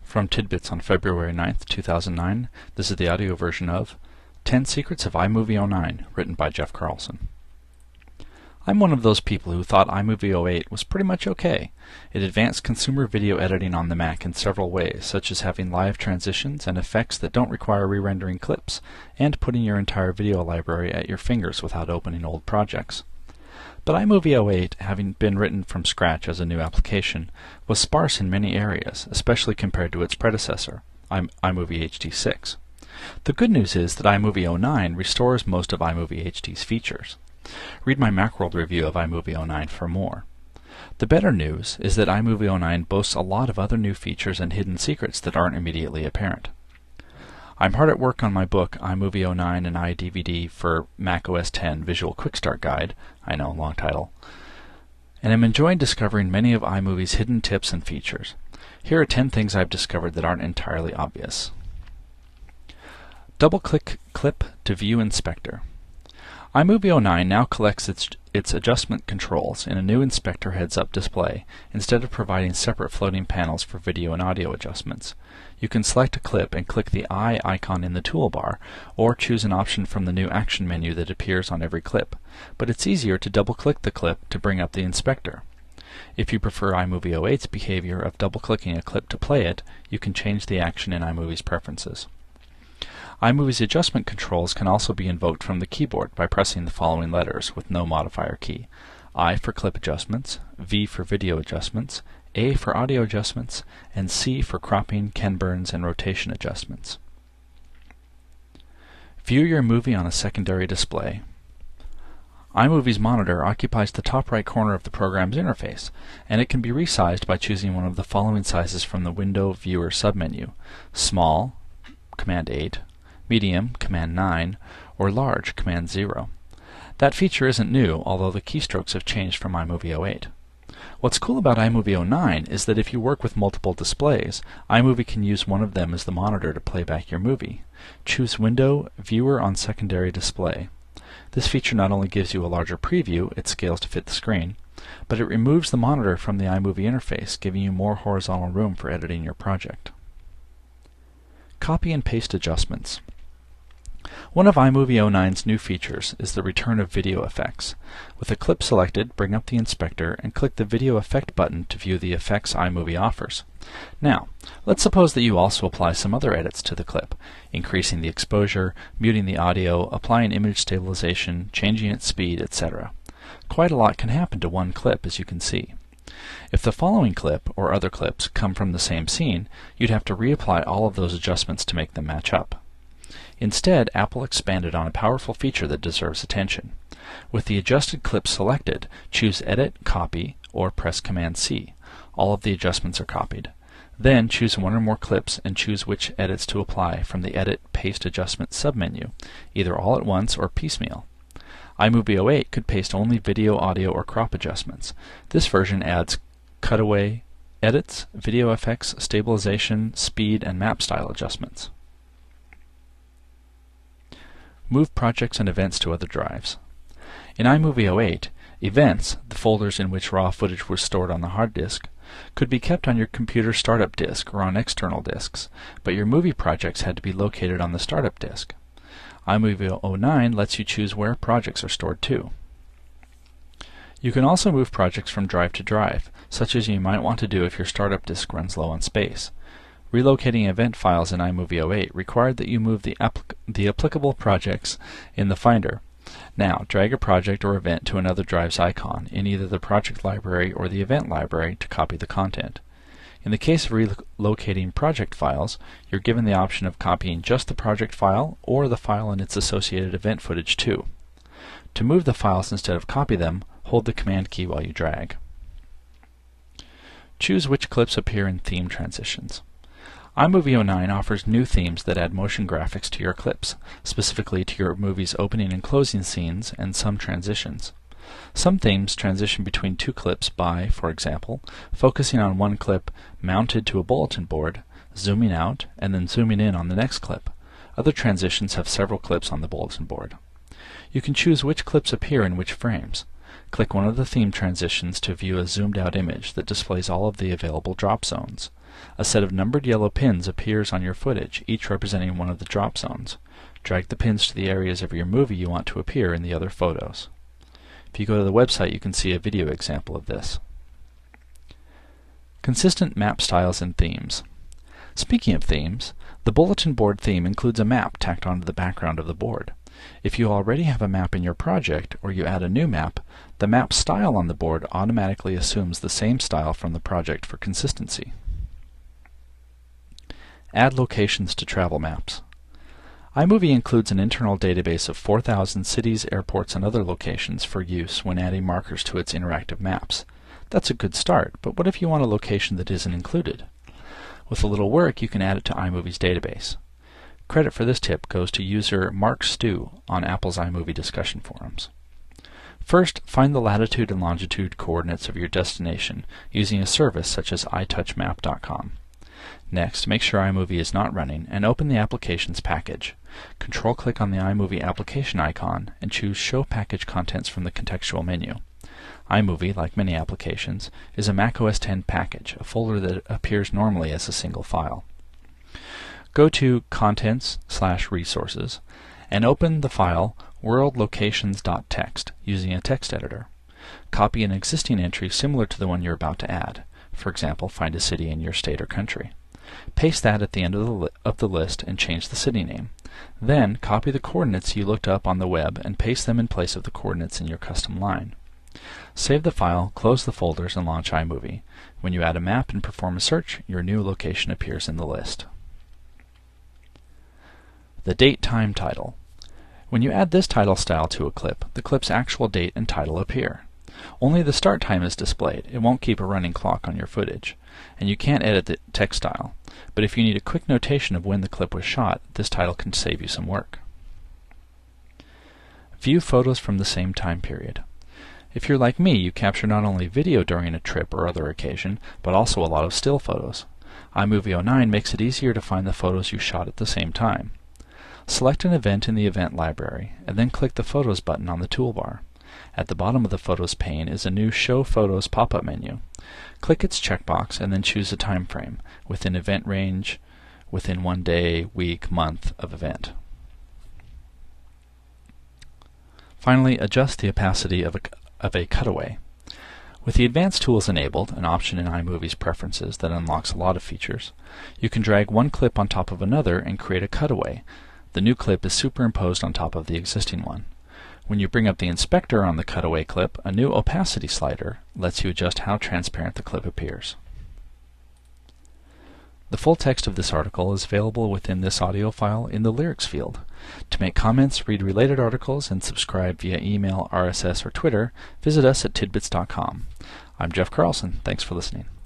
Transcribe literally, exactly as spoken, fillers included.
From Tidbits on February ninth, two thousand nine, this is the audio version of ten Secrets of iMovie oh nine, written by Jeff Carlson. I'm one of those people who thought iMovie oh eight was pretty much okay. It advanced consumer video editing on the Mac in several ways, such as having live transitions and effects that don't require re-rendering clips, and putting your entire video library at your fingers without opening old projects. But iMovie oh eight, having been written from scratch as a new application, was sparse in many areas, especially compared to its predecessor, iMovie H D six. The good news is that iMovie oh nine restores most of iMovie H D's features. Read my Macworld review of iMovie oh nine for more. The better news is that iMovie oh nine boasts a lot of other new features and hidden secrets that aren't immediately apparent. I'm hard at work on my book, iMovie oh nine and iDVD for Mac O S ten Visual Quick Start Guide, I know, long title, and I'm enjoying discovering many of iMovie's hidden tips and features. Here are ten things I've discovered that aren't entirely obvious. Double-click Clip to View Inspector. iMovie oh nine now collects its, its adjustment controls in a new inspector heads-up display, instead of providing separate floating panels for video and audio adjustments. You can select a clip and click the eye icon in the toolbar, or choose an option from the new action menu that appears on every clip, but it's easier to double-click the clip to bring up the inspector. If you prefer iMovie oh eight's behavior of double-clicking a clip to play it, you can change the action in iMovie's preferences. iMovie's adjustment controls can also be invoked from the keyboard by pressing the following letters with no modifier key: I for clip adjustments, V for video adjustments, A for audio adjustments, and C for cropping, Ken-Burns, and rotation adjustments. View your movie on a secondary display. iMovie's monitor occupies the top right corner of the program's interface, and it can be resized by choosing one of the following sizes from the Window Viewer submenu: Small, Command eight, Medium, Command nine, or Large, Command zero. That feature isn't new, although the keystrokes have changed from iMovie oh eight. What's cool about iMovie oh nine is that if you work with multiple displays, iMovie can use one of them as the monitor to play back your movie. Choose Window Viewer on Secondary Display. This feature not only gives you a larger preview, it scales to fit the screen, but it removes the monitor from the iMovie interface, giving you more horizontal room for editing your project. Copy and paste adjustments. One of iMovie oh nine's new features is the return of video effects. With a clip selected, bring up the inspector and click the Video Effect button to view the effects iMovie offers. Now, let's suppose that you also apply some other edits to the clip, increasing the exposure, muting the audio, applying image stabilization, changing its speed, et cetera. Quite a lot can happen to one clip, as you can see. If the following clip, or other clips, come from the same scene, you'd have to reapply all of those adjustments to make them match up. Instead, Apple expanded on a powerful feature that deserves attention. With the adjusted clip selected, choose Edit, Copy, or press Command C. All of the adjustments are copied. Then choose one or more clips and choose which edits to apply from the Edit Paste Adjustment submenu, either all at once or piecemeal. iMovie oh eight could paste only video, audio, or crop adjustments. This version adds cutaway, edits, video effects, stabilization, speed, and map style adjustments. Move projects and events to other drives. In iMovie oh eight, events, the folders in which raw footage was stored on the hard disk, could be kept on your computer startup disk or on external disks, but your movie projects had to be located on the startup disk. iMovie oh nine lets you choose where projects are stored to. You can also move projects from drive to drive, such as you might want to do if your startup disk runs low on space. Relocating event files in iMovie oh eight required that you move the, applic the applicable projects in the Finder. Now, drag a project or event to another drive's icon in either the project library or the event library to copy the content. In the case of relocating project files, you're given the option of copying just the project file or the file and its associated event footage too. To move the files instead of copy them, hold the Command key while you drag. Choose which clips appear in theme transitions. iMovie oh nine offers new themes that add motion graphics to your clips, specifically to your movie's opening and closing scenes and some transitions. Some themes transition between two clips by, for example, focusing on one clip mounted to a bulletin board, zooming out, and then zooming in on the next clip. Other transitions have several clips on the bulletin board. You can choose which clips appear in which frames. Click one of the theme transitions to view a zoomed out image that displays all of the available drop zones. A set of numbered yellow pins appears on your footage, each representing one of the drop zones. Drag the pins to the areas of your movie you want to appear in the other photos. If you go to the website, you can see a video example of this. Consistent map styles and themes. Speaking of themes, the bulletin board theme includes a map tacked onto the background of the board. If you already have a map in your project, or you add a new map, the map style on the board automatically assumes the same style from the project for consistency. Add locations to travel maps. iMovie includes an internal database of four thousand cities, airports, and other locations for use when adding markers to its interactive maps. That's a good start, but what if you want a location that isn't included? With a little work, you can add it to iMovie's database. Credit for this tip goes to user Mark Stu on Apple's iMovie discussion forums. First, find the latitude and longitude coordinates of your destination using a service such as i touch map dot com. Next, make sure iMovie is not running and open the applications package. Control-click on the iMovie application icon and choose Show Package Contents from the contextual menu. iMovie, like many applications, is a Mac O S X package, a folder that appears normally as a single file. Go to Contents slash Resources and open the file world locations dot t x t using a text editor. Copy an existing entry similar to the one you're about to add. For example, find a city in your state or country. Paste that at the end of the, li of the list and change the city name. Then copy the coordinates you looked up on the web and paste them in place of the coordinates in your custom line. Save the file, close the folders, and launch iMovie. When you add a map and perform a search, your new location appears in the list. The date time title. When you add this title style to a clip, the clip's actual date and title appear. Only the start time is displayed. It won't keep a running clock on your footage. And you can't edit the text style. But if you need a quick notation of when the clip was shot, this title can save you some work. View photos from the same time period. If you're like me, you capture not only video during a trip or other occasion, but also a lot of still photos. iMovie oh nine makes it easier to find the photos you shot at the same time. Select an event in the event library, and then click the Photos button on the toolbar. At the bottom of the Photos pane is a new Show Photos pop-up menu. Click its checkbox and then choose a time frame, within event range, within one day, week, month of event. Finally, adjust the opacity of a, of a cutaway. With the Advanced Tools enabled, an option in iMovie's preferences that unlocks a lot of features, you can drag one clip on top of another and create a cutaway. The new clip is superimposed on top of the existing one. When you bring up the inspector on the cutaway clip, a new opacity slider lets you adjust how transparent the clip appears. The full text of this article is available within this audio file in the lyrics field. To make comments, read related articles, and subscribe via email, R S S, or Twitter, visit us at tidbits dot com. I'm Jeff Carlson. Thanks for listening.